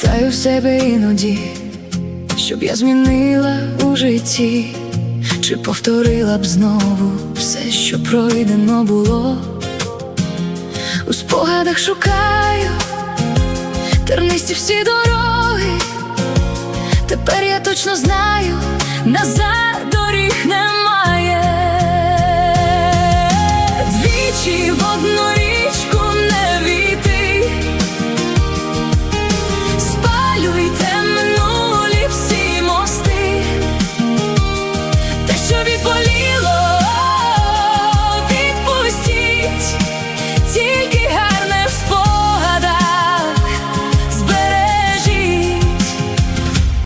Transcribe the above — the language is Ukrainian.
Питаю себе іноді, щоб я змінила у житті, чи повторила б знову все, що пройдено було. У спогадах шукаю тернисті всі дороги. Тепер я точно знаю, назад доріг нема.